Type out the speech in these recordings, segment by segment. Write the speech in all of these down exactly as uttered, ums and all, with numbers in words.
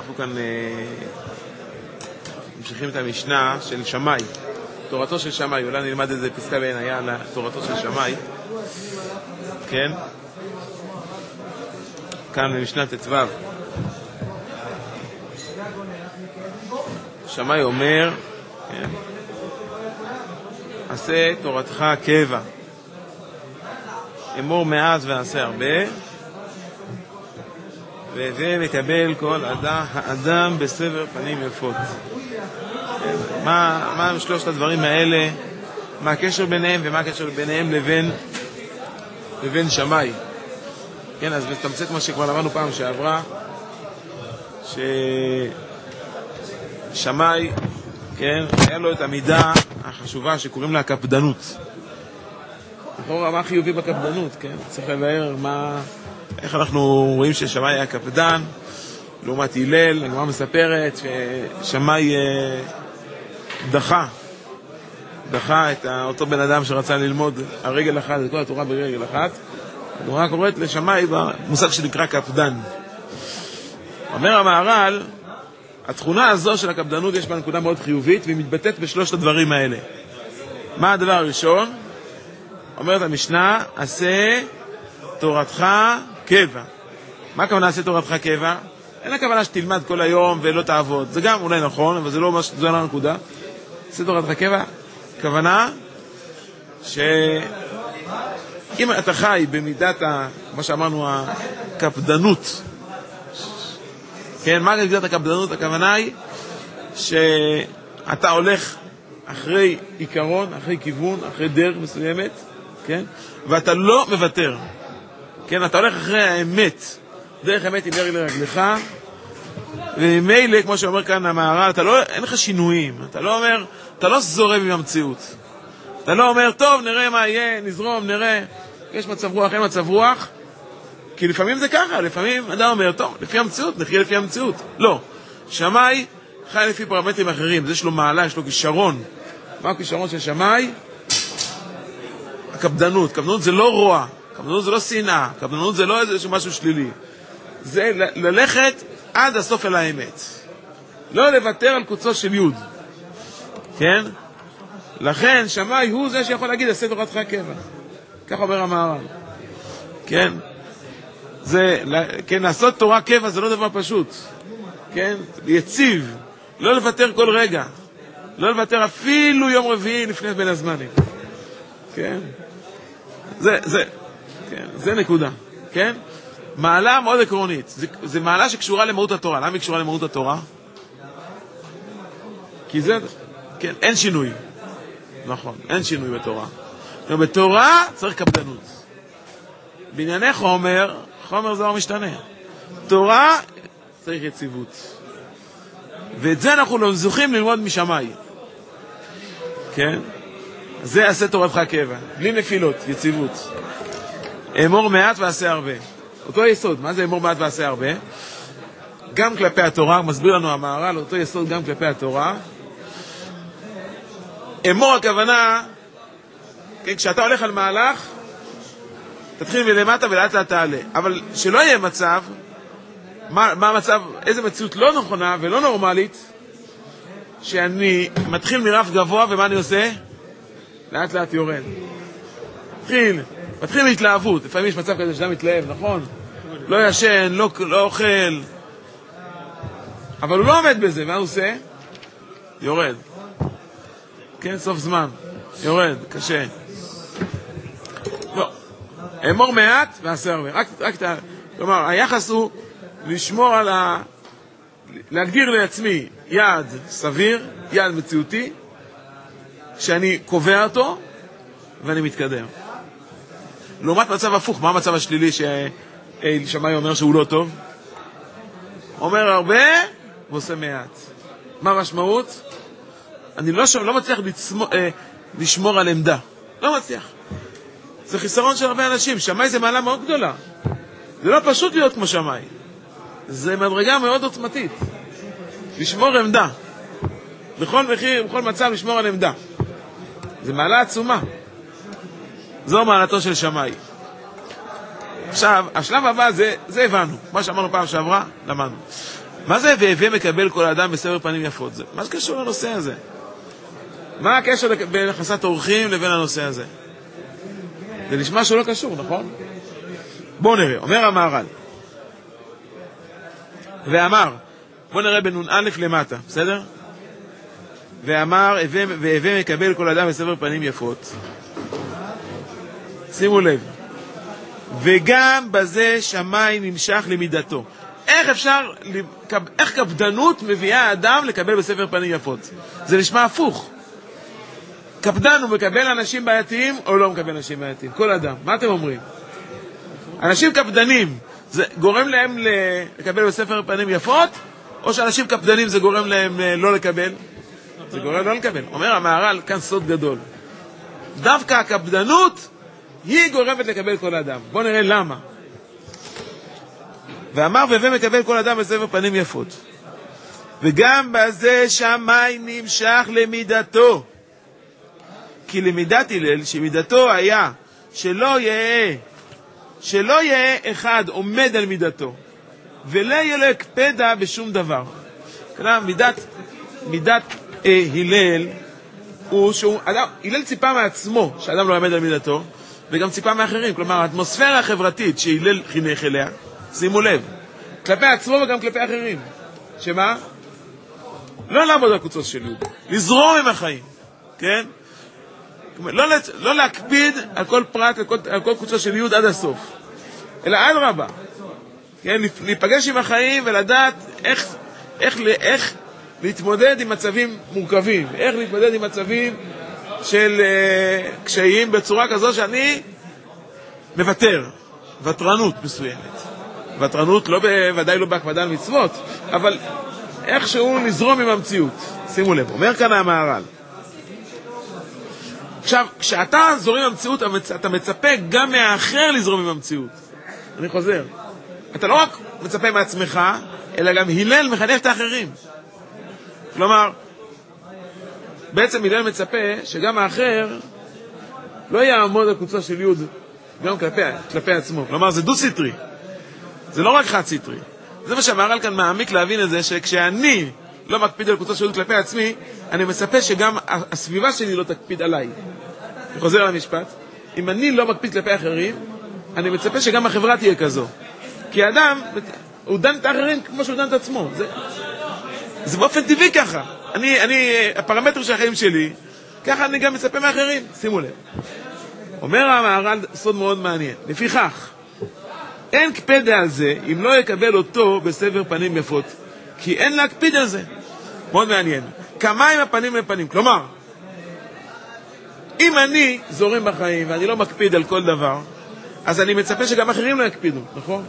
אנחנו כאן ממשיכים את המשנה של שמאי, תורתו של שמאי. אולי נלמד איזה פסקה בעינייה על תורתו של שמאי. כן? כאן במשנה ט"ו. שמאי אומר, כן? עשה תורתך קבע, אמור מעט ועשה הרבה, וזה מקבל כל אדם, האדם בסבר פנים יפות. מה, מה הם שלושת הדברים האלה? מה הקשר ביניהם ומה הקשר ביניהם לבין, לבין שמאי? כן, אז בתמצת מה שכבר למדנו פעם שעברה, ששמאי, כן, היה לו את המידה החשובה שקוראים לה הקפדנות. לכאורה, מה חיובי בקפדנות, כן? צריך לבאר מה, איך אנחנו רואים ששמאי היה קפדן, לעומת הלל. הגמרא מספרת ששמאי אה, דחה, דחה את אותו בן אדם שרצה ללמוד הרגל אחת, את כל התורה ברגל אחת. הגמרא קוראת לשמאי במושג שנקרא קפדן. אומר המהר"ל, התכונה הזו של הקפדנות יש בה נקודה מאוד חיובית, והיא מתבטאת בשלושת הדברים האלה. מה הדבר הראשון? אומרת המשנה, עשה תורתך קבע. מה הכוונה עשה תורתך קבע? אין הכוונה שתלמד כל היום ולא תעבוד. זה גם אולי נכון, אבל זה לא, זה לא הנקודה. עשה תורתך קבע, הכוונה שאם אתה חי במידת, ה, מה שאמרנו, הקפדנות, כן, מה מידת הקפדנות? הכוונה היא שאתה הולך אחרי עיקרון, אחרי כיוון, אחרי דרך מסוימת, כן? ואתה לא מוותר. כן, אתה הולך אחרי האמת. דרך האמת היא נר לרגליך. וממילא, כמו שאומר כאן המהר"ל, אתה לא, אין לך שינויים. אתה לא אומר, אתה לא זורם עם המציאות. אתה לא אומר, טוב, נראה מה יהיה, נזרום, נראה. יש מצב רוח, אין מצב רוח. כי לפעמים זה ככה, לפעמים אדם אומר, טוב, לפי המציאות, נחיה לפי המציאות. לא. שמאי חי לפי פרמטרים אחרים. זה יש לו מעלה, יש לו כישרון. מה הכישרון של שמאי? הקפדנות. קפדנות זה לא רוע. קפדנות זה לא שנאה. קפדנות זה לא איזה משהו שלילי. זה ל- ללכת עד הסוף אל האמת. לא לוותר על קוצו של יוד. כן? לכן שמאי הוא זה שיכול להגיד, עשה תורתך קבע. כך אומר המהר"ל. כן? זה, כן, לעשות תורה קבע זה לא דבר פשוט. כן? יציב. לא לוותר כל רגע. לא לוותר אפילו יום רביעי לפני בין הזמנים. כן? זה, זה, כן, זה נקודה. כן? מעלה מאוד עקרונית. זה, זה מעלה שקשורה למהות התורה. למה היא קשורה למהות התורה? כי זה, כן, אין שינוי. נכון, אין שינוי בתורה. בתורה צריך קפדנות. בענייני חומר, חומר זה לא משתנה. תורה צריך יציבות. ואת זה אנחנו זוכים ללמוד משמאי. כן? זה עשה תורתך קבע. בלי נפילות, יציבות. אמור מעט ועשה הרבה. אותו יסוד. מה זה אמור מעט ועשה הרבה? גם כלפי התורה, מסביר לנו המהר"ל, אותו יסוד גם כלפי התורה. אמור הכוונה, כן, כשאתה הולך על מהלך, תתחיל מלמטה ולאט לאט תעלה. אבל שלא יהיה מצב, מה, מה המצב, איזה מציאות לא נכונה ולא נורמלית, שאני מתחיל מרף גבוה, ומה אני עושה? לאט לאט יורד. מתחיל, מתחיל להתלהבות. לפעמים יש מצב כזה שאדם מתלהב, נכון? לא ישן, לא, לא אוכל. אבל הוא לא עומד בזה, מה הוא עושה? יורד. כן, סוף זמן. יורד, קשה. לא. אמור מעט ועשה הרבה. רק, רק, כלומר, היחס הוא לשמור על ה... להגדיר לעצמי יעד סביר, יעד מציאותי, שאני קובע אותו, ואני מתקדם. לעומת מצב הפוך, מה המצב השלילי ששמאי אומר שהוא לא טוב? אומר הרבה, ועושה מעט. מה המשמעות? אני לא, לא מצליח לצמו, אה, לשמור על עמדה. לא מצליח. זה חיסרון של הרבה אנשים. שמאי זה מעלה מאוד גדולה. זה לא פשוט להיות כמו שמאי. זה מדרגה מאוד עוצמתית. לשמור עמדה. בכל מחיר, בכל מצב, לשמור על עמדה. זה מעלה עצומה. זו מעלתו של שמאי. עכשיו, השלב הבא, זה, זה הבנו. מה שאמרנו פעם שעברה, למדנו. מה זה והווה מקבל כל אדם בסבר פנים יפות? זה, מה זה קשור לנושא הזה? מה הקשר בין הכנסת אורחים לבין הנושא הזה? זה נשמע שלא קשור, נכון? בואו נראה, אומר המהר"ל. ואמר, בואו נראה בנון א' למטה, בסדר? ואמר, והווה מקבל כל אדם בסבר פנים יפות. שימו לב. וגם בזה שמיים נמשך למידתו. איך אפשר, איך קפדנות מביאה האדם לקבל בספר פנים יפות? זה נשמע הפוך. קפדן הוא מקבל אנשים בעייתיים או לא מקבל אנשים בעייתיים? כל אדם. מה אתם אומרים? אנשים קפדנים, זה גורם להם לקבל בספר פנים יפות, או שאנשים קפדנים זה גורם להם לא לקבל? זה גורם לא לקבל. אומר המהר"ל, כאן סוד גדול. דווקא הקפדנות היא גורמת לקבל כל אדם. בואו נראה למה. ואמר והווה מקבל כל אדם בספר פנים יפות. וגם בזה שמיים נמשך למידתו. כי למידת הלל, שמידתו היה שלא יהיה, שלא יהיה אחד עומד על מידתו, ולא יהיה לו הקפדה בשום דבר. כלומר, מידת, מידת אה, הלל, הוא שהוא, אדם, הלל ציפה מעצמו שאדם לא עומד על מידתו, וגם ציפה מאחרים. כלומר, האטמוספירה החברתית שהלל חינך אליה, שימו לב, כלפי עצמו וגם כלפי אחרים. שמה? לא לעמוד על קוצו של יוד, לזרום עם החיים, כן? לא, לא להקפיד על כל פרט, על כל, על כל קוצו של יוד עד הסוף, אלא עד רבה. כן? להיפגש עם החיים ולדעת איך, איך, איך להתמודד עם מצבים מורכבים, איך להתמודד עם מצבים של uh, קשיים בצורה כזו שאני מוותר, ותרנות מסוימת. ותרנות לא בוודאי לא בהקפדה על מצוות, אבל איכשהו לזרום עם המציאות. שימו לב, אומר כאן המהר"ל. עכשיו, כשאתה זורם עם המציאות, אתה מצפה גם מהאחר לזרום עם המציאות. אני חוזר. אתה לא רק מצפה מעצמך, אלא גם הלל מחנך את האחרים. כלומר, בעצם הלל מצפה שגם האחר לא יעמוד על קוצו של יוד גם כלפי, כלפי עצמו. כלומר, זה דו-סטרי. זה לא רק חד-סטרי. זה מה שהמהר"ל כאן מעמיק להבין את זה, שכשאני לא מקפיד על קוצו של יוד כלפי עצמי, אני מצפה שגם הסביבה שלי לא תקפיד עליי. אני חוזר על המשפט. אם אני לא מקפיד כלפי אחרים, אני מצפה שגם החברה תהיה כזו. כי האדם, הוא דן את האחרים כמו שהוא דן את עצמו. זה, זה באופן טבעי ככה. אני, אני, הפרמטר של החיים שלי, ככה אני גם מצפה מאחרים. שימו לב. אומר המהר"ל סוד מאוד מעניין. לפיכך, אין קפדה על זה אם לא יקבל אותו בסבר פנים יפות. כי אין להקפיד על זה. מאוד מעניין. כמה עם הפנים לפנים? כלומר, אם אני זורם בחיים ואני לא מקפיד על כל דבר, אז אני מצפה שגם אחרים לא יקפידו, נכון?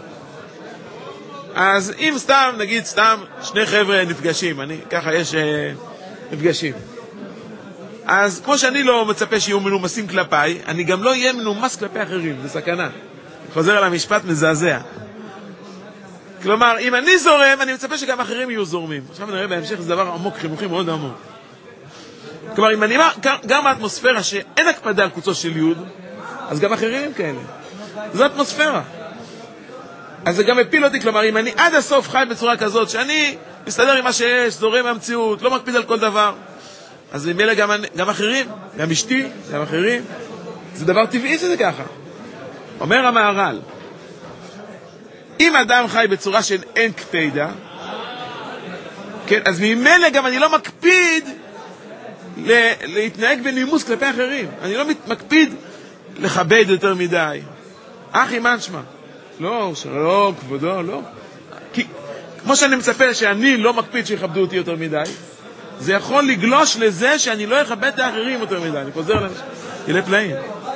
אז אם סתם, נגיד סתם, שני חבר'ה נפגשים, אני, ככה יש אה, נפגשים. אז כמו שאני לא מצפה שיהיו מנומסים כלפיי, אני גם לא אהיה מנומס כלפי אחרים, זה סכנה. חוזר על המשפט מזעזע. כלומר, אם אני זורם, אני מצפה שגם אחרים יהיו זורמים. עכשיו נראה בהמשך, זה דבר עמוק, חינוכי מאוד עמוק. כלומר, אם אני גם האטמוספירה שאין הקפדה על קוצו של יוד, אז גם אחרים כאלה. זו אטמוספירה. אז זה גם מפיל אותי, כלומר, אם אני עד הסוף חי בצורה כזאת, שאני מסתדר עם מה שיש, זורם מהמציאות, לא מקפיד על כל דבר, אז אם אלה גם, גם אחרים, גם אשתי, גם אחרים, זה דבר טבעי שזה ככה. אומר המהר"ל, אם אדם חי בצורה של אין קפידה, כן, אז ממילא גם אני לא מקפיד להתנהג בנימוס כלפי אחרים. אני לא מקפיד לכבד יותר מדי. אחי מנשמה. לא, שלום, כבודו, לא. כי כמו שאני מצפה שאני לא מקפיד שיכבדו אותי יותר מדי, זה יכול לגלוש לזה שאני לא אכבד את האחרים יותר מדי. אני חוזר לזה. אלה פלאים.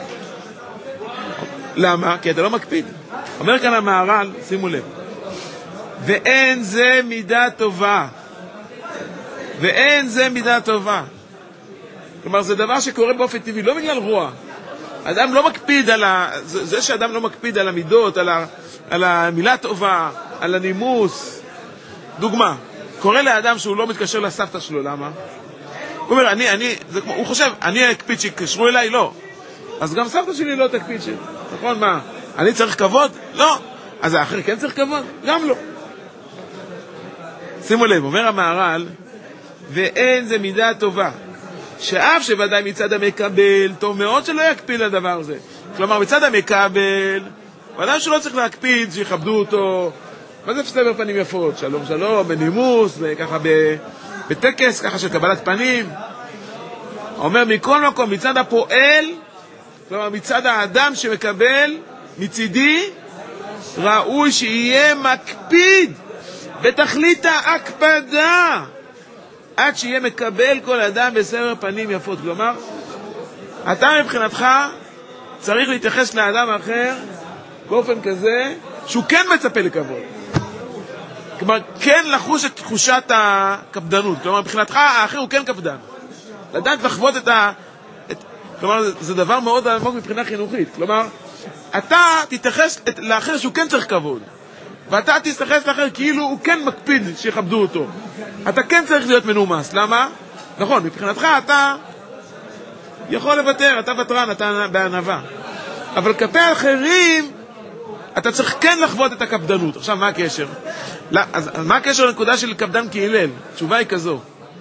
למה? כי אתה לא מקפיד. אומר כאן המהר"ל, שימו לב. ואין זה מידה טובה. ואין זה מידה טובה. כלומר, זה דבר שקורה באופן טבעי, לא בגלל רוע. אדם לא מקפיד על ה... זה שאדם לא מקפיד על המידות, על, ה... על המילה טובה, על הנימוס. דוגמה, קורא לאדם שהוא לא מתקשר לסבתא שלו, למה? הוא אומר, אני, אני, זה כמו, הוא חושב, אני אקפיד שיקשרו אליי? לא. אז גם סבתא שלי לא תקפיד ש... נכון, מה? אני צריך כבוד? לא. אז האחר כן צריך כבוד? גם לא. שימו לב, אומר המהר"ל, ואין זה מידה טובה, שאף שוודאי מצד המקבל, טוב מאוד שלא יקפיד על הדבר הזה. כלומר, מצד המקבל, ודאי שלא צריך להקפיד, שיכבדו אותו. מה זה סבר פנים יפות? שלום שלום, בנימוס, וככה בטקס, ככה של קבלת פנים. אומר, מכל מקום, מצד הפועל, כלומר, מצד האדם שמקבל, מצידי, ראוי שיהיה מקפיד בתכלית ההקפדה, עד שיהיה מקבל כל אדם בסבר פנים יפות. כלומר, אתה מבחינתך צריך להתייחס לאדם אחר באופן כזה שהוא כן מצפה לכבוד. כלומר, כן לחוש את תחושת הקפדנות. כלומר, מבחינתך האחר הוא כן קפדן. לדעת לחוות את ה... את... כלומר, זה דבר מאוד עמוק מבחינה חינוכית. כלומר, אתה תתייחס את... לאחר שהוא כן צריך כבוד. ואתה תתייחס לאחר כאילו הוא כן מקפיד שיכבדו אותו. אתה כן צריך להיות מנומס. למה? נכון, מבחינתך אתה יכול לוותר, אתה ותרן, אתה בענווה. אבל כלפי האחרים, אתה צריך כן לחוות את הקפדנות. עכשיו, מה הקשר? לא, אז, אז מה הקשר לנקודה של קפדן כהלל? התשובה היא כזו,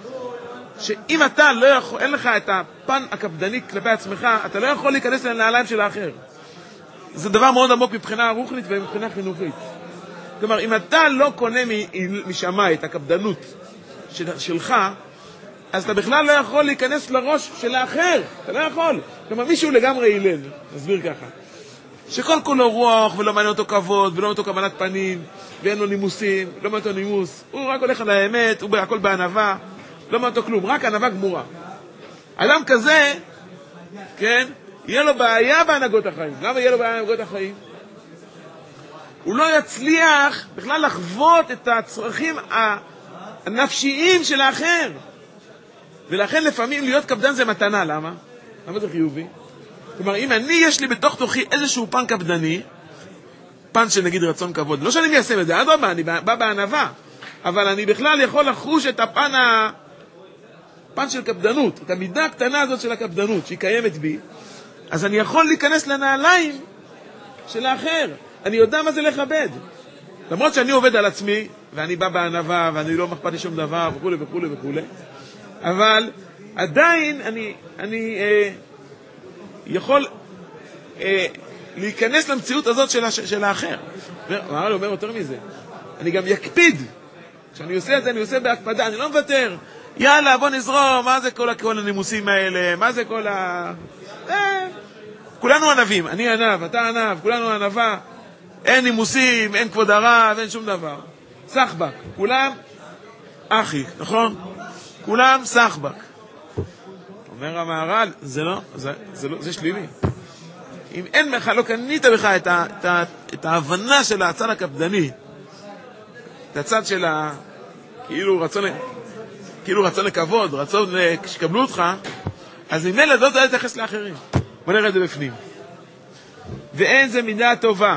שאם אתה לא יכול, אין לך את הפן הקפדני כלפי עצמך, אתה לא יכול להיכנס לנעליים של האחר. זה דבר מאוד עמוק מבחינה רוחנית ומבחינה חינוכית. כלומר, אם אתה לא קונה משמיים את הקפדנות של, שלך, אז אתה בכלל לא יכול להיכנס לראש של האחר. אתה לא יכול. כלומר, מישהו לגמרי הלל, נסביר ככה. שכל כולו רוח, ולא מעניין אותו כבוד, ולא מעניין אותו קבלת פנים, ואין לו נימוסים, לא מעניין אותו נימוס. הוא רק הולך על האמת, הוא הכל בענווה, לא מעניין אותו כלום, רק ענווה גמורה. אדם כזה, כן, יהיה לו בעיה בהנהגות החיים. למה יהיה לו בעיה בהנהגות החיים? הוא לא יצליח בכלל לחוות את הצרכים הנפשיים של האחר. ולכן לפעמים להיות קפדן זה מתנה. למה? למה זה חיובי? כלומר, אם אני, יש לי בתוך תוכי איזשהו פן קפדני, פן של נגיד רצון כבוד, לא שאני מיישם את זה, עד רבה, אני בא בענווה, אבל אני בכלל יכול לחוש את הפן, ה... פן של קפדנות, את המידה הקטנה הזאת של הקפדנות, שהיא קיימת בי, אז אני יכול להיכנס לנעליים של האחר. אני יודע מה זה לכבד. למרות שאני עובד על עצמי, ואני בא בענווה, ואני לא מחפת לי שום דבר, וכו' וכו' וכו'. אבל עדיין אני, אני אה, יכול אה, להיכנס למציאות הזאת של, של האחר. מה אני אומר יותר מזה? אני גם יקפיד. כשאני עושה את זה, אני עושה בהקפדה, אני לא מוותר. יאללה, בוא נזרום, מה זה כל, כל הנימוסים האלה? מה זה כל ה... אה, כולנו ענבים, אני ענב, אתה ענב, כולנו ענבה. אין נימוסים, אין כבוד הרב, אין שום דבר. סחבק, כולם אחי, נכון? כולם סחבק. אומר המהר"ל, זה לא, זה, זה לא, זה שלילי. אם אין לך, לא קנית בך את, ה, את, ה, את ההבנה של הצד הקפדני, את הצד של ה, כאילו רצון, כאילו רצון לכבוד, רצון שקבלו אותך, אז אם אלה לא תהיה להתייחס לאחרים. בוא נראה את זה בפנים. ואין זה מידה טובה.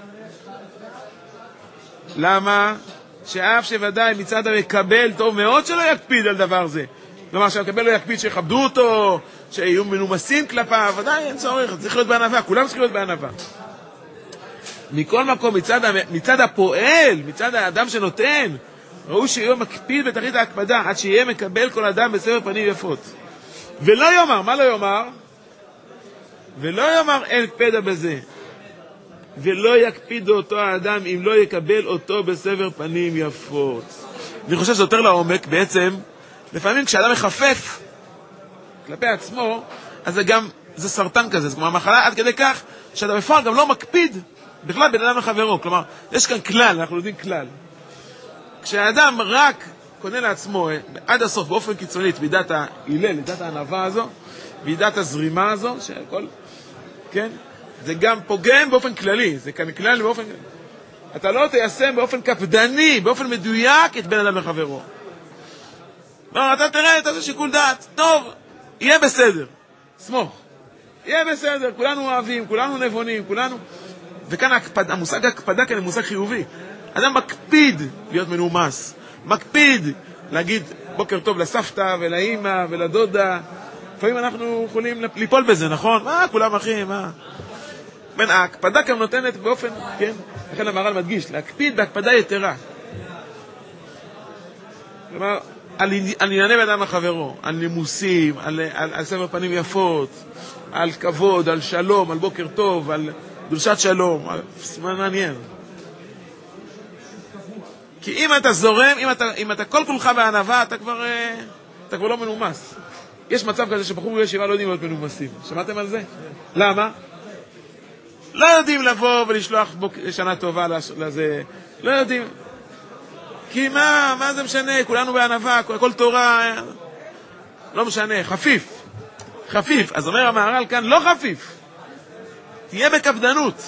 למה? שאף שוודאי מצד המקבל טוב מאוד שלא יקפיד על דבר זה. כלומר, שהמקבל לא יקפיד שיכבדו אותו, שיהיו מנומסים כלפיו, ודאי אין צורך, צריך להיות בענווה, כולם צריכים להיות בענווה. מכל מקום, מצד, מצד הפועל, מצד האדם שנותן, ראו שיהיה מקפיד בתכלית ההקפדה, עד שיהיה מקבל כל אדם בסבר פנים יפות. ולא יאמר, מה לא יאמר? ולא יאמר אין קפדה בזה. ולא יקפיד אותו האדם אם לא יקבל אותו בסבר פנים יפות. אני חושב שזה יותר לעומק, בעצם, לפעמים כשאדם מחפף כלפי עצמו, אז זה גם, זה סרטן כזה, זה כמו המחלה, עד כדי כך שאדם בפועל גם לא מקפיד בכלל בין אדם לחברו. כלומר, יש כאן כלל, אנחנו יודעים כלל. כשהאדם רק קונה לעצמו עד הסוף באופן קיצוני את מידת ההילל, מידת הענווה הזו, מידת הזרימה הזו, שהכל, כן? זה גם פוגם באופן כללי, זה כאן כלל באופן... אתה לא תיישם באופן קפדני, באופן מדויק את בין אדם לחברו. לא, אתה תראה את זה שיקול דעת, טוב, יהיה בסדר, סמוך, יהיה בסדר, כולנו אוהבים, כולנו נבונים, כולנו... וכאן הקפד, המושג הקפדה כאן הוא מושג חיובי. אדם מקפיד להיות מנומס, מקפיד להגיד בוקר טוב לסבתא ולאמא ולדודה. לפעמים אנחנו יכולים ליפול בזה, נכון? מה, כולם אחים, מה? בין ההקפדה כאן נותנת באופן, כן? לכן המהר"ל מדגיש, להקפיד בהקפדה יתרה. כלומר, על ענייני באדם לחברו, על נימוסים, על, על, על סבר פנים יפות, על כבוד, על שלום, על בוקר טוב, על דרשת שלום, על סימן מעניין. כי אם אתה זורם, אם אתה, אם אתה כל כולך בענווה, אתה כבר, אתה כבר לא מנומס. יש מצב כזה שבחור בישיבה לא יודעים להיות מנומסים. שמעתם על זה? למה? לא יודעים לבוא ולשלוח בוק... שנה טובה לזה. לא יודעים. כי מה, מה זה משנה? כולנו בענווה, הכל, הכל תורה. לא משנה, חפיף. חפיף. אז אומר המהר"ל כאן, לא חפיף. תהיה בקפדנות.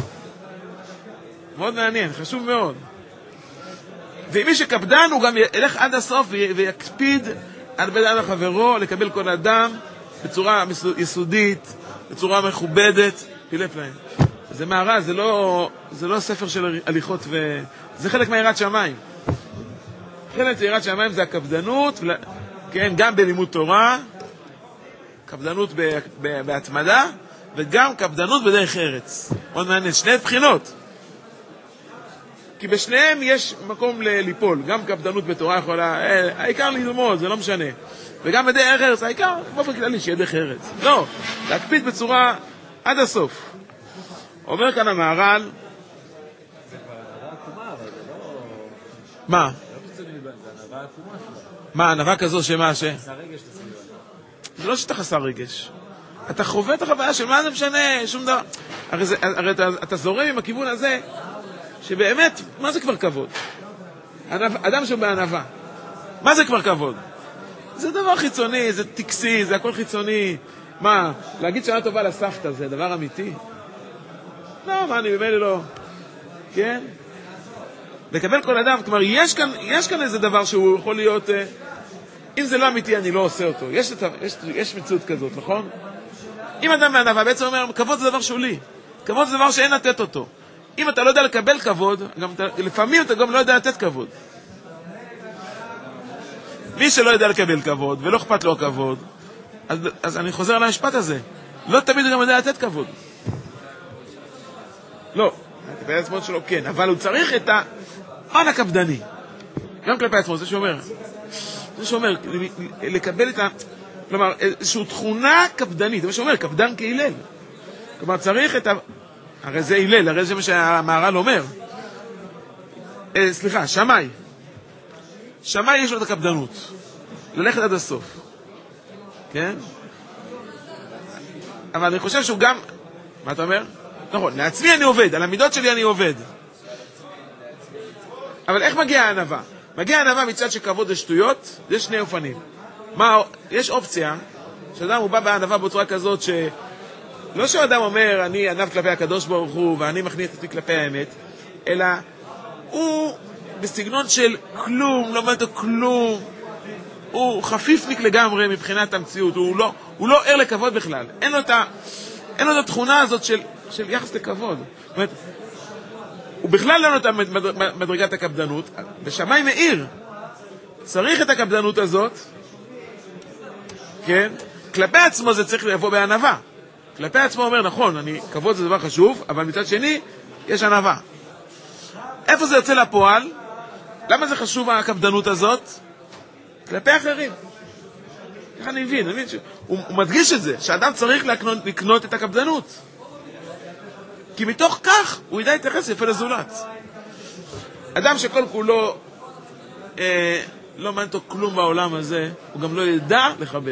מאוד מעניין, חשוב מאוד. ומי שקפדן הוא גם ילך עד הסוף ויקפיד על בן אדם חברו, לקבל כל אדם בצורה יסודית, בצורה מכובדת, פלא פלאים. זה מהר"ל, זה לא, זה לא ספר של הליכות, וזה חלק מהיראת שמיים. חלק מהיראת שמיים זה הקפדנות, כן, גם בלימוד תורה, קפדנות בהתמדה, וגם קפדנות בדרך ארץ. מאוד מעניין, שני בחינות. כי בשניהם יש מקום ליפול, גם קפדנות בתורה יכולה, העיקר ללמוד, זה לא משנה. וגם בדרך ארץ, העיקר באופן כללי שיהיה דרך ארץ. לא, להקפיד בצורה עד הסוף. אומר כאן המהר"ל, זה כבר ענווה עקומה, אבל זה לא... מה? לא חיצוני, זה ענווה עקומה שלו. מה, ענווה כזו שמה ש... חסר רגש תשימי. זה לא שאתה חסר רגש. אתה חווה את החוויה של מה זה משנה, שום דבר. הרי, זה, הרי אתה, אתה זורם עם הכיוון הזה, שבאמת, מה זה כבר כבוד? אדם שבענווה. מה זה כבר כבוד? זה דבר חיצוני, זה טקסי, זה הכל חיצוני. מה, להגיד שנה טובה לסבתא זה דבר אמיתי? לא, מה, אני במילא לא. כן? לקבל כל אדם, כלומר, יש כאן, יש כאן איזה דבר שהוא יכול להיות, אה, אם זה לא אמיתי, אני לא עושה אותו. יש, יש, יש מציאות כזאת, נכון? אם אדם בענווה בעצם אומר, כבוד זה דבר שולי. כבוד זה דבר שאין לתת אותו. אם אתה לא יודע לקבל כבוד, גם אתה, לפעמים אתה גם לא יודע לתת כבוד. מי שלא יודע לקבל כבוד, ולא אכפת לו הכבוד, אז, אז אני חוזר על המשפט הזה. לא תמיד הוא גם יודע לתת כבוד. לא, כלפי עצמו שלו כן, אבל הוא צריך את ההון הקפדני. גם כלפי עצמו, זה שאומר. זה שאומר, לקבל את ה... כלומר, איזושהי תכונה קפדנית. זה מה שאומר, קפדן כהילל. כלומר, צריך את ה... הרי זה הלל, הרי זה מה שהמהר"ל אומר. אה, סליחה, שמאי. שמאי יש לו את הקפדנות. ללכת עד הסוף. כן? אבל אני חושב שהוא גם... מה אתה אומר? נכון, לעצמי אני עובד, על המידות שלי אני עובד. אבל איך מגיע הענווה? מגיע הענווה מצד שכבוד לשטויות, יש שני אופנים. מה, יש אופציה, שאדם הוא בא בענווה בצורה כזאת ש... לא שאדם אומר, אני ענב כלפי הקדוש ברוך הוא, ואני מכניס אותי כלפי האמת, אלא הוא בסגנון של כלום, לא מעט כלום, הוא חפיפניק לגמרי מבחינת המציאות, הוא לא, הוא לא ער לכבוד בכלל, אין לו את, ה, אין לו את התכונה הזאת של, של יחס לכבוד. זאת אומרת, הוא בכלל לא נותן מדרגת הקפדנות, בשמיים מאיר, צריך את הקפדנות הזאת, כן? כלפי עצמו זה צריך לבוא בענווה. כלפי עצמו אומר, נכון, אני, כבוד זה דבר חשוב, אבל מצד שני, יש ענווה. איפה זה יוצא לפועל? למה זה חשוב הקפדנות הזאת? כלפי אחרים. איך אני מבין? אני מבין שהוא הוא מדגיש את זה, שאדם צריך לקנות, לקנות את הקפדנות. כי מתוך כך הוא ידע להתייחס יפה לזולת. אדם שכל כולו אה, לא מעניין אותו כלום בעולם הזה, הוא גם לא ידע לכבד.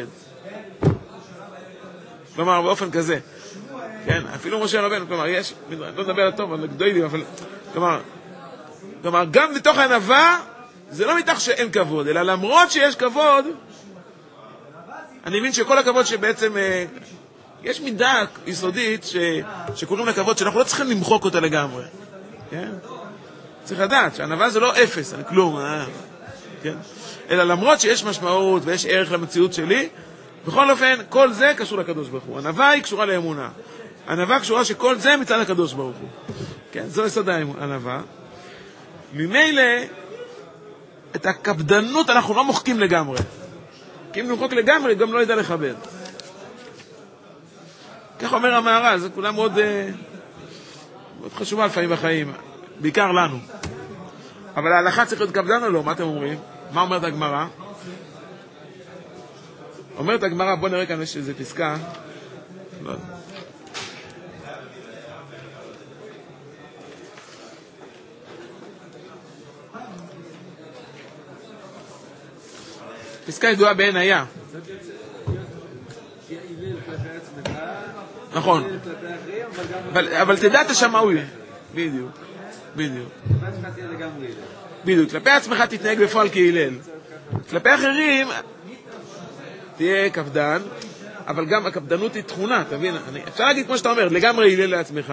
כלומר, באופן כזה. כן, אפילו משה רבנו, כלומר, יש, לא נדבר על טוב, על גדולים, אבל, כלומר, כלומר, גם מתוך הענווה, זה לא מתח שאין כבוד, אלא למרות שיש כבוד, אני מבין שכל הכבוד שבעצם, אה, יש מידה יסודית ש, שקוראים לכבוד, שאנחנו לא צריכים למחוק אותה לגמרי. כן? צריך לדעת שהענווה זה לא אפס, אני כלום, אה, כן? אלא למרות שיש משמעות ויש ערך למציאות שלי, בכל אופן, כל זה קשור לקדוש ברוך הוא. ענווה היא קשורה לאמונה. ענווה קשורה שכל זה מצד הקדוש ברוך הוא. כן, זו יסוד הענווה. ממילא, את הקפדנות אנחנו לא מוחקים לגמרי. כי אם נמחוק לגמרי, גם לא ידע לכבד. כך אומר המהר"ל, זה כולה מאוד, מאוד חשובה לפעמים בחיים. בעיקר לנו. אבל ההלכה צריך להיות קפדן או לא? מה אתם אומרים? מה אומרת הגמרא? אומרת הגמרא, בוא נראה כאן יש איזה פסקה. לא. פסקה ידועה בעין היה. נכון. אבל תדע את השמאוי. בדיוק. בדיוק. בדיוק. כלפי עצמך תתנהג בפועל כהילל. כלפי אחרים תהיה קפדן, אבל גם הקפדנות היא תכונה, תבין? אפשר להגיד כמו שאתה אומר, לגמרי הילל לעצמך,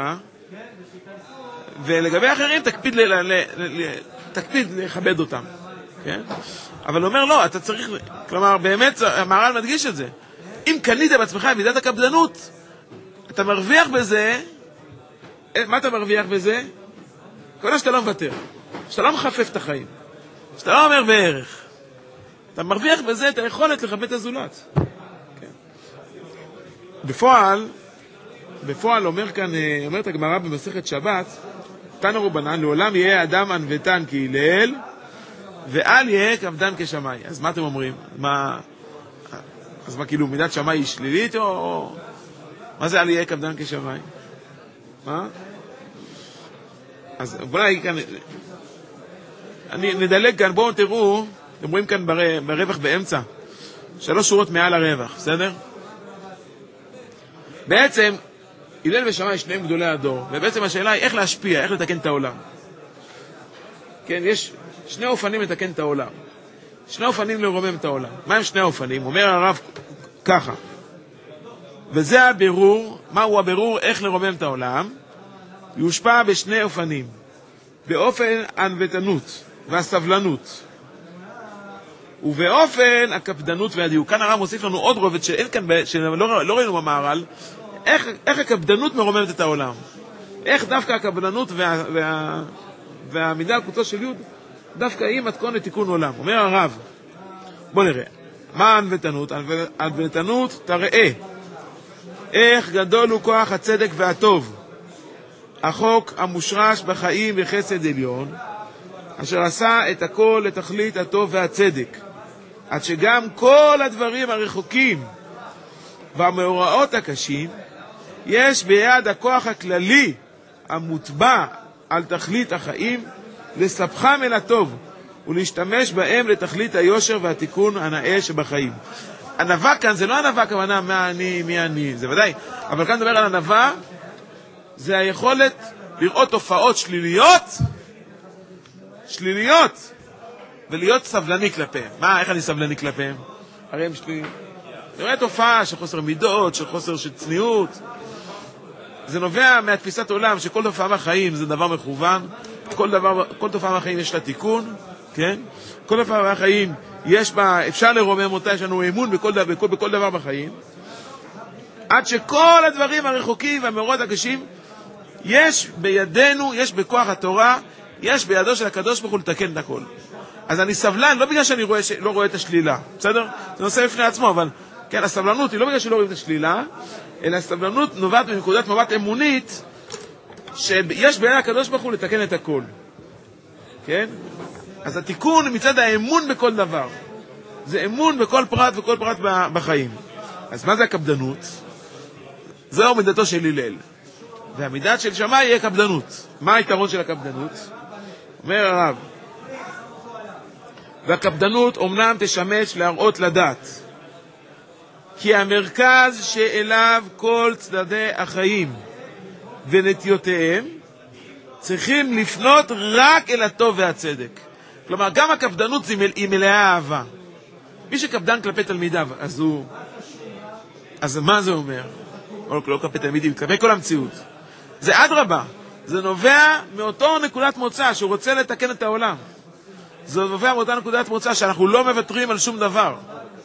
ולגבי אחרים תקפיד תקפיד לכבד אותם. כן? אבל הוא אומר, לא, אתה צריך, כלומר, באמת, המהר"ל מדגיש את זה. אם קנית בעצמך מידת הקפדנות, אתה מרוויח בזה, מה אתה מרוויח בזה? כל שאתה לא מוותר, שאתה לא מחפף את החיים, שאתה לא אומר בערך. אתה מרוויח בזה את היכולת לכבד את הזולת. כן. בפועל, בפועל אומר כאן, אומרת הגמרא במסכת שבת, תנא רבנן, לעולם יהיה אדם ענוותן כהלל, ואל יהיה קפדן כשמאי. אז מה אתם אומרים? מה, אז מה, כאילו, מידת שמאי היא שלילית, או... מה זה אל יהיה קפדן כשמאי? מה? אז אולי כאן... אני נדלג כאן, בואו תראו, אתם רואים כאן בר... ברווח באמצע, שלוש שורות מעל הרווח, בסדר? בעצם, הלל ושמאי שניהם גדולי הדור, ובעצם השאלה היא איך להשפיע, איך לתקן את העולם. כן, יש... שני אופנים לתקן את העולם. שני אופנים לרומם את העולם. מה הם שני אופנים? אומר הרב ככה. וזה הבירור, מהו הבירור איך לרומם את העולם? יושפע בשני אופנים. באופן ענוותנות והסבלנות. ובאופן הקפדנות והדיוק. כאן הרב מוסיף לנו עוד רובד שאין כאן, שלא לא ראינו במהר"ל, איך, איך הקפדנות מרוממת את העולם. איך דווקא הקפדנות וה, וה, והמידה על קוצו של יוד דווקא היא מתכון לתיקון עולם. אומר הרב, בוא נראה, מה ענוותנות? ענוותנות תראה איך גדול הוא כוח הצדק והטוב, החוק המושרש בחיים בחסד עליון, אשר עשה את הכל לתכלית הטוב והצדק, עד שגם כל הדברים הרחוקים והמאורעות הקשים יש ביד הכוח הכללי המוטבע על תכלית החיים לספחם אל הטוב ולהשתמש בהם לתכלית היושר והתיקון הנאה שבחיים. ענווה כאן זה לא ענווה כוונה מה אני, מי אני, זה ודאי, אבל כאן מדבר על ענווה, זה היכולת לראות תופעות שליליות, שליליות, ולהיות סבלני כלפיהם. מה, איך אני סבלני כלפיהם? הרי הם שלי, אני רואה תופעה של חוסר מידות, של חוסר של צניעות, זה נובע מהתפיסת עולם שכל תופעה מהחיים זה דבר מכוון, כל דבר, כל תופעה מהחיים יש לה תיקון, כן? כל תופעה מהחיים יש בה, אפשר לרומם אותה, יש לנו אמון בכל, בכל, בכל דבר בחיים, עד שכל הדברים הרחוקים והמאורעות הקשים, יש בידינו, יש בכוח התורה, יש בידו של הקדוש ברוך הוא לתקן את הכל. אז אני סבלן, לא בגלל שאני רואה, לא רואה את השלילה, בסדר? זה נושא לפני עצמו, אבל כן, הסבלנות היא לא בגלל שלא רואים את השלילה, אלא הסבלנות נובעת מנקודת מבט אמונית, שיש בידי הקדוש ברוך הוא לתקן את הכל. כן? אז התיקון מצד האמון בכל דבר. זה אמון בכל פרט וכל פרט בחיים. אז מה זה הקפדנות? זהו מידתו של הלל. והמידת של שמאי יהיה קפדנות. מה היתרון של הקפדנות? אומר הרב, והקפדנות אומנם תשמש להראות לדעת, כי המרכז שאליו כל צדדי החיים ונטיותיהם צריכים לפנות רק אל הטוב והצדק. כלומר, גם הקפדנות היא מלאה אהבה. מי שקפדן כלפי תלמידיו, אז הוא... אז מה זה אומר? או לא כלפי תלמידים, כלפי כל המציאות. זה אדרבה. זה נובע מאותו נקודת מוצא שהוא רוצה לתקן את העולם. זה נובע מאותה נקודת מוצא שאנחנו לא מוותרים על שום דבר.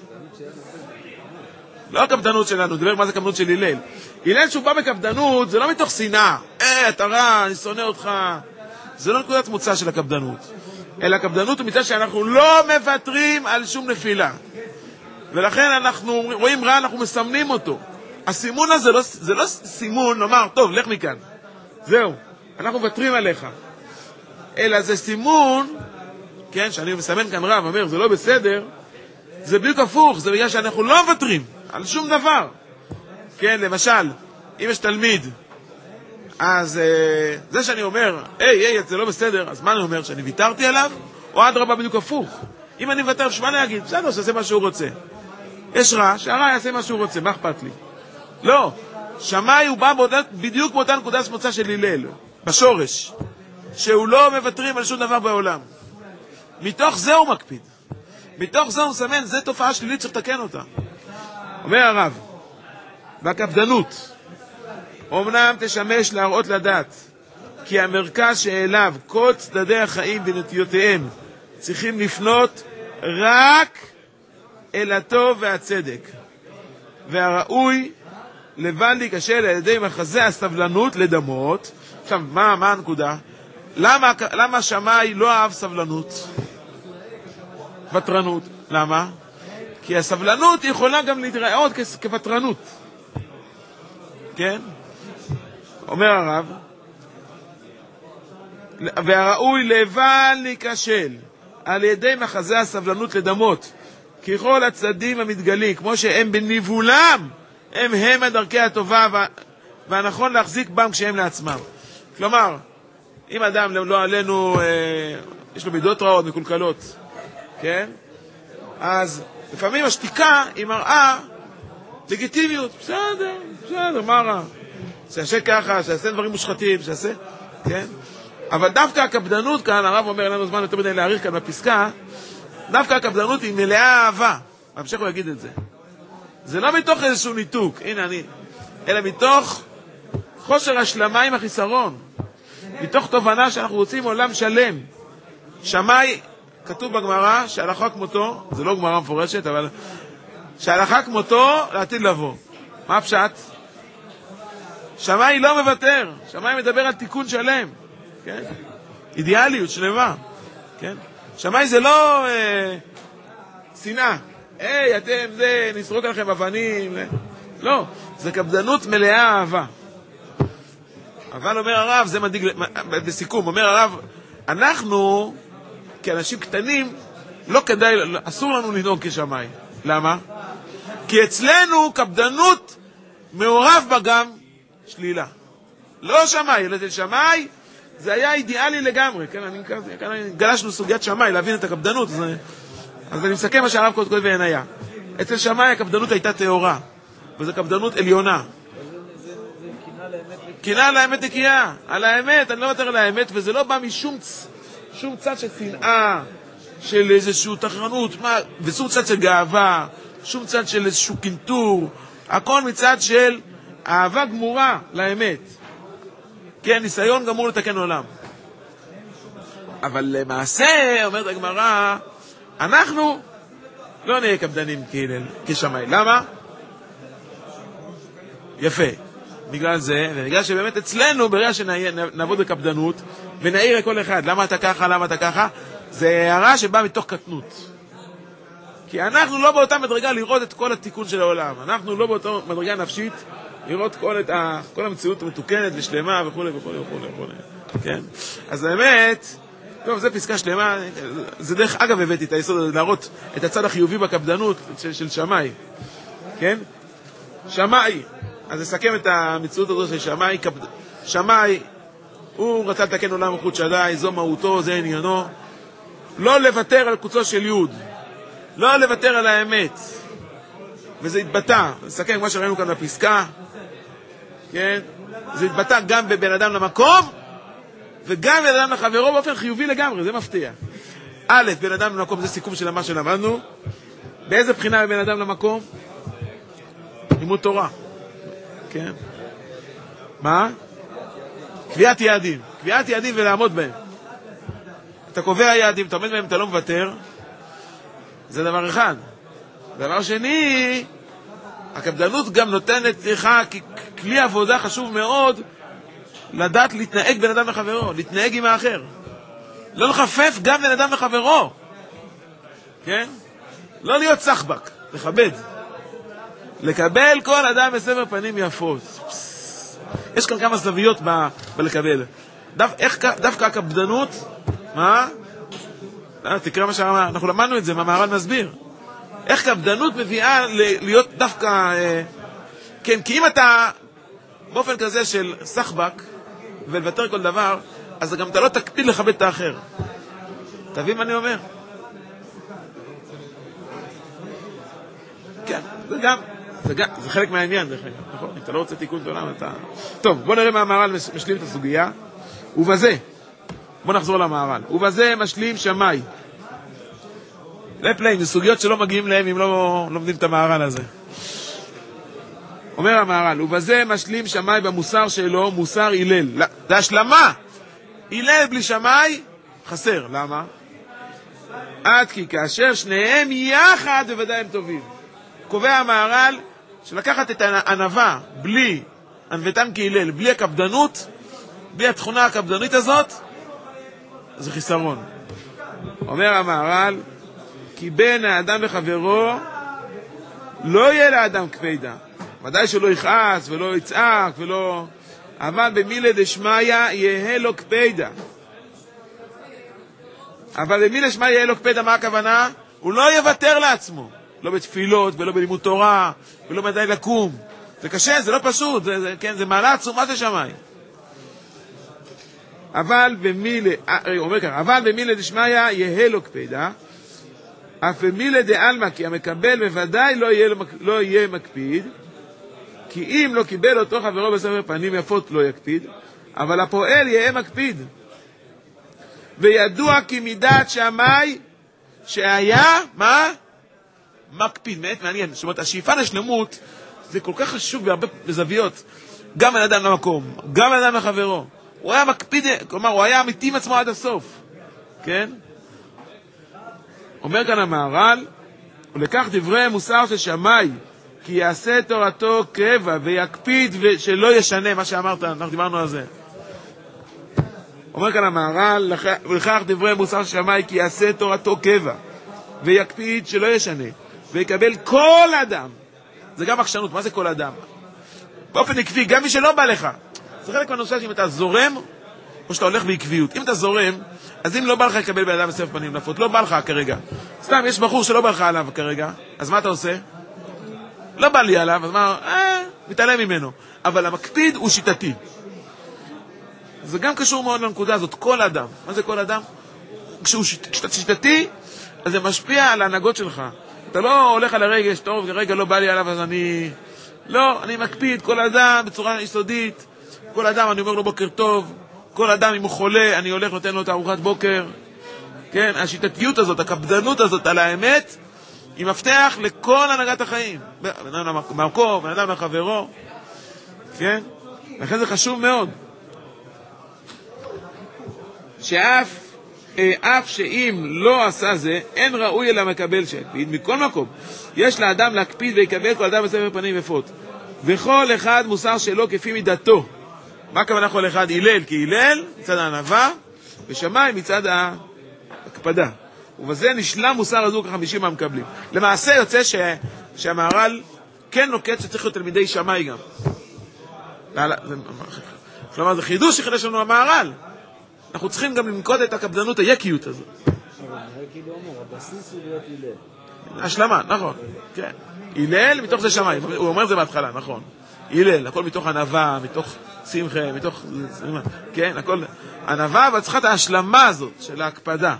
לא הקפדנות שלנו, דבר מה זה הקפדנות של הלל. הלל שהוא בא בקפדנות, זה לא מתוך שנאה. אה, אתה רע, אני שונא אותך. זה לא נקודת מוצא של הקפדנות. אלא הקפדנות הוא מצד שאנחנו לא מוותרים על שום נפילה. ולכן אנחנו רואים רע, אנחנו מסמנים אותו. הסימון הזה לא, זה לא סימון, נאמר, טוב, לך מכאן. זהו, אנחנו מוותרים עליך. אלא זה סימון כן, שאני מסמן כאן רב, אומר, זה לא בסדר, זה בדיוק הפוך, זה בגלל שאנחנו לא מוותרים על שום דבר. כן, למשל, אם יש תלמיד, אז אה, זה שאני אומר, היי, היי, זה לא בסדר, אז מה אני אומר, שאני ויתרתי עליו? או עד רבה בדיוק הפוך. אם אני ויתר, שמה להגיד? בסדר, שעשה מה שהוא רוצה. יש רע, שהרע יעשה מה שהוא רוצה, מה אכפת לי? לא, שמאי הוא בא באותה, בדיוק באותה נקודת מוצא של הלל, בשורש, שהוא לא מוותרים על שום דבר בעולם. מתוך זה הוא מקפיד. מתוך זה הוא מסמן, זה תופעה שלילית, צריך לתקן אותה. אומר הרב, והקפדנות, אמנם תשמש להראות לדעת, כי המרכז שאליו כל צדדי החיים ונטיותיהם צריכים לפנות רק אל הטוב והצדק, והראוי לבן להיקשל על ידי מחזה הסבלנות לדמות. עכשיו, מה, מה הנקודה? למה, למה שמאי לא אהב סבלנות? ותרנות. למה? כי הסבלנות יכולה גם להתראות כפטרנות. כן? אומר הרב, והראוי לבן להיקשל על ידי מחזה הסבלנות לדמות, ככל הצדדים המתגלים, כמו שהם בניבולם, הם הם הדרכי הטובה והנכון להחזיק בם כשהם לעצמם. כלומר, אם אדם לא עלינו, אה, יש לו מידות רעות, מקולקלות, כן? אז לפעמים השתיקה היא מראה לגיטימיות. בסדר, בסדר, מה רע? שיעשה ככה, שיעשה דברים מושחתים, שיעשה, כן? אבל דווקא הקפדנות כאן, הרב אומר, אין לנו זמן יותר מדי להעריך כאן בפסקה, דווקא הקפדנות היא מלאה אהבה. בהמשך הוא יגיד את זה. זה לא מתוך איזשהו ניתוק, הנה אני, אלא מתוך חוסר השלמה עם החיסרון. מתוך תובנה שאנחנו רוצים עולם שלם. שמאי, כתוב בגמרא, שהלכה כמותו, זה לא גמרא מפורשת, אבל שהלכה כמותו לעתיד לבוא. מה הפשט? שמאי לא מוותר, שמאי מדבר על תיקון שלם, כן? אידיאליות שלמה, כן? שמאי זה לא אה, שנאה, היי, אתם זה, נסרוק עליכם אבנים, לא, זה קפדנות מלאה אהבה. אבל אומר הרב, זה מדאיג, בסיכום, אומר הרב, אנחנו, כאנשים קטנים, לא כדאי, אסור לנו לנהוג כשמאי. למה? כי אצלנו קפדנות מעורב בה גם שלילה. לא שמאי, אלא שמאי, זה היה אידיאלי לגמרי. כן, אני, כאן גלשנו סוגיית שמאי, להבין את הקפדנות. אז, אז אני מסכם מה שהרב קודם כל בעינייה. אצל שמאי הקפדנות הייתה תאורה, וזו קפדנות עליונה. קינה לאמת נקייה, על האמת, אני לא יותר על האמת, וזה לא בא משום שום צד של שנאה, של איזושהי תחרנות, ושום צד של גאווה, שום צד של איזשהו קינטור, הכל מצד של אהבה גמורה לאמת. כן, ניסיון גמור לתקן עולם. אבל למעשה, אומרת הגמרא, אנחנו לא נהיה קפדנים כשמאי. למה? יפה. בגלל זה, ובגלל שבאמת אצלנו, ברגע שנעבוד בקפדנות, ונעיר לכל אחד, למה אתה ככה, למה אתה ככה, זה הערה שבאה מתוך קטנות. כי אנחנו לא באותה מדרגה לראות את כל התיקון של העולם. אנחנו לא באותה מדרגה נפשית לראות כל, את ה, כל המציאות המתוקנת ושלמה וכו' וכו' וכו' וכו'. כן? אז באמת, טוב, זה פסקה שלמה, זה דרך אגב הבאתי את היסוד הזה, להראות את הצד החיובי בקפדנות של, של שמאי. כן? שמאי. אז נסכם את המציאות הזאת של שמאי. שמאי, הוא רצה לתקן עולם וחוד שדי, זו מהותו, זה עניינו. לא לוותר על קוצו של יוד. לא לוותר על האמת. וזה התבטא, נסכם מה שראינו כאן בפסקה, כן? זה התבטא גם בבן אדם למקום, וגם בן אדם לחברו באופן חיובי לגמרי, זה מפתיע. א', בן אדם למקום, זה סיכום של מה שלמדנו. באיזה בחינה בבן אדם למקום? לימוד תורה. כן? מה? קביעת יעדים. קביעת יעדים ולעמוד בהם. אתה קובע יעדים, אתה עומד בהם, אתה לא מוותר. זה דבר אחד. דבר שני, הקפדנות גם נותנת לך ככלי עבודה חשוב מאוד לדעת להתנהג בן אדם לחברו, להתנהג עם האחר. לא לחפף גם בן אדם לחברו. כן? לא להיות סחבק, לכבד. לקבל כל אדם בסבר פנים יפות. יש כאן כמה זוויות ב- בלקבל. דו, איך, דווקא הקפדנות, מה? לא, תקרא מה שאמר, אנחנו למדנו את זה, מה מהר"ל מסביר. איך קפדנות מביאה להיות דווקא... אה, כן, כי אם אתה באופן כזה של סחבק ולוותר כל דבר, אז גם אתה לא תקפיד לכבד את האחר. תבין מה אני אומר? כן, זה גם, זה, גם, זה חלק מהעניין, זה חלק, נכון? אם אתה לא רוצה תיקון בעולם, אתה... טוב, בוא נראה מה המהר"ל משלים את הסוגיה. ובזה, בוא נחזור למהר"ל. ובזה משלים שמאי. לפלאים, זה סוגיות שלא מגיעים להם אם לא לומדים את המהר"ל הזה. אומר המהר"ל, ובזה משלים שמאי במוסר שלו, מוסר הלל. לא, זה השלמה. הלל בלי שמאי, חסר. למה? עד כי כאשר שניהם יחד בוודאי הם טובים. קובע המהר"ל שלקחת את הענווה בלי ענוותם כהלל, בלי הקפדנות, בלי התכונה הקפדנית הזאת, זה חיסרון. אומר המהר"ל, כי בין האדם וחברו לא יהיה לאדם קפידה. ודאי שלא יכעס ולא יצעק ולא... אבל במילה דשמיא יהיה לו קפידה. אבל במילה דשמיא יהיה לו קפידה, מה הכוונה? הוא לא יוותר לעצמו. לא בתפילות ולא בלימוד תורה ולא מדי לקום. זה קשה, זה לא פשוט, זה, זה, כן, זה מעלה עצומה של שמיים. אבל במילה, אומר כך, אבל במילה דשמיא יהיה לו קפידה, אף במילה דעלמא, כי המקבל בוודאי לא יהיה, לא יהיה מקפיד, כי אם לא קיבל אותו חברו בסבר פנים יפות לא יקפיד, אבל הפועל יהיה מקפיד. וידוע כי מידת שמאי שהיה, מה? מקפיד, מעט מעניין. זאת אומרת, השאיפה לשלמות זה כל כך חשוב בהרבה זוויות. גם על אדם למקום, גם על אדם לחברו. הוא היה מקפיד, כלומר, הוא היה אמיתי עם עצמו עד הסוף. כן? אומר כאן המהר"ל, ולקח דברי מוסר של שמאי, כי יעשה תורתו קבע ויקפיד ושלא ישנה, מה שאמרת, אנחנו דיברנו על זה. אומר כאן המהר"ל, ולקח דברי מוסר של שמאי, כי יעשה תורתו קבע ויקפיד שלא ישנה, ויקבל כל אדם. זה גם עקשנות, מה זה כל אדם? באופן עקבי, גם מי שלא בא לך. זה חלק מהנושא שאם אתה זורם, או שאתה הולך בעקביות. אם אתה זורם, אז אם לא בא לך לקבל באדם בסבר פנים נפות, לא בא לך כרגע. סתם, יש בחור שלא בא לך עליו כרגע, אז מה אתה עושה? לא בא לי עליו, אז מה, אה, מתעלם ממנו. אבל המקפיד הוא שיטתי. זה גם קשור מאוד לנקודה הזאת, כל אדם. מה זה כל אדם? כשהוא שיטתי, אז זה משפיע על ההנהגות שלך. אתה לא הולך על הרגש, טוב, רגע לא בא לי עליו, אז אני... לא, אני מקפיד כל אדם בצורה יסודית. כל אדם, אני אומר לו בוקר טוב. כל אדם, אם הוא חולה, אני הולך נותן לו את ארוחת בוקר. כן, השיטתיות הזאת, הקפדנות הזאת על האמת, היא מפתח לכל הנהגת החיים. בן אדם למקום, בן אדם לחברו. כן? לכן זה חשוב מאוד. שאף, אף שאם לא עשה זה, אין ראוי אלא מקבל שיקפיד. מכל מקום, יש לאדם להקפיד ויקבל כל אדם בסבר פנים יפות. וכל אחד מוסר שלו כפי מידתו. מה הכוונה כל אחד? הלל כי הלל, מצד הענווה, ושמאי מצד ההקפדה. ובזה נשלם מוסר הזוג החמישים מהמקבלים. למעשה יוצא ש... שהמהר"ל כן נוקט שצריך להיות תלמידי שמאי גם. כלומר, זה חידוש שחידש לנו המהר"ל. אנחנו צריכים גם לנקוט את הקפדנות היקיות הזאת. אבל כאילו אומר, הבסיס הוא להיות הלל. השלמה, נכון. כן. הלל מתוך זה שמאי. הוא אומר זה בהתחלה, נכון. הלל, הכל מתוך ענווה, מתוך שמחה, מתוך... כן, הכל... ענווה, אבל צריכה את ההשלמה הזאת של ההקפדה.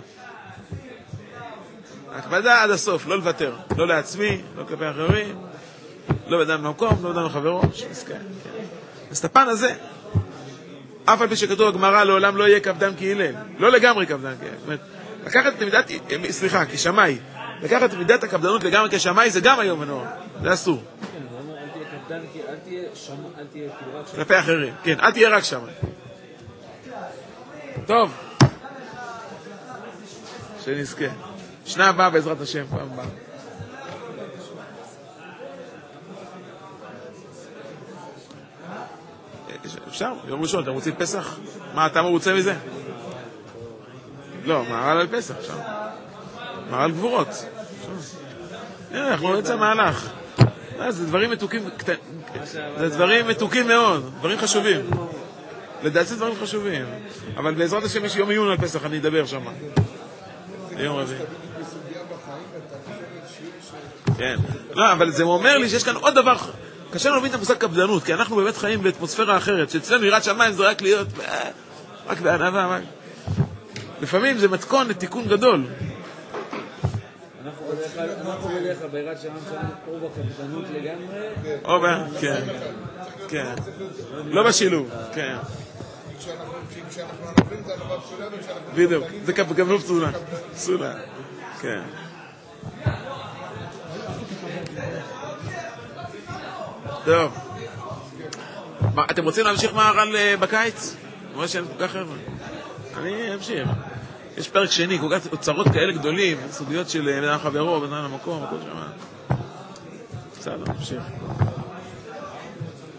ההקפדה עד הסוף, לא לוותר. לא לעצמי, לא כלפי אחרים, לא בדם למקום, לא בדם לחברו. שמסכן. אז את הפן הזה, אף על פי שכתוב הגמרא, לעולם לא יהיה קפדן כהלל. לא לגמרי קפדן כהלל. זאת אומרת, לקחת את מידת... סליחה, כשמאי. לקחת את מידת הקפדנות לגמרי כשמאי, זה גם היום ונורא. זה אסור. אל תהיה שם, אל תהיה כאילו רק שם. כלפי אחרים, כן, אל תהיה רק שם. טוב. שנזכה. שנה הבאה בעזרת השם, פעם הבאה. אפשר, יום ראשון, אתם רוצים פסח? מה, אתה מרוצה מזה? לא, מהר"ל על פסח, אפשר. מהר"ל גבורות. הנה, אנחנו נצא מהלך. זה דברים מתוקים, זה דברים מתוקים מאוד, דברים חשובים. לדעתי זה דברים חשובים. אבל בעזרת השם יש יום עיון על פסח, אני אדבר שם. ביום רביעי. כן. לא, אבל זה אומר לי שיש כאן עוד דבר, קשה לנו להבין את המושג קפדנות, כי אנחנו באמת חיים באטמוספירה אחרת, שאצלנו יראת שמיים זה רק להיות, רק בענווה, לפעמים זה מתכון לתיקון גדול. אנחנו בדרך כלל ביראת שמיים שלנו או בקפדנות לגמרי, או ב... כן, כן. לא בשילוב, כן. כשאנחנו ענבים זה ענבה פסולה, וכשאנחנו... בדיוק, זה קפדנות פסולה. פסולה, כן. טוב. אתם רוצים להמשיך מהר"ל בקיץ? רואה שאין כל כך חבר'ה. אני אמשיך. יש פרק שני, כל כך אוצרות כאלה גדולים, סוגיות של בן החברו, בן המקום, הכל שם. בסדר, נמשיך.